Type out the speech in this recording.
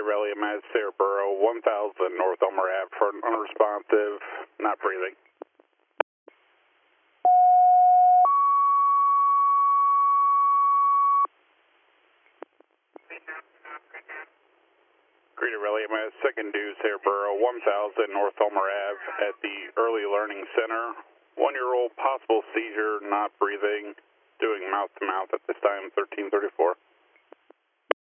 Aurelia Mass, Saraburo, 1000 North Elmer Ave for an unresponsive, not breathing. Great Aurelia Mass, second due, Saraburo, 1000 North Elmer Ave at the Early Learning Center. 1-year-old, possible seizure, not breathing, doing mouth to mouth at this time, 1334.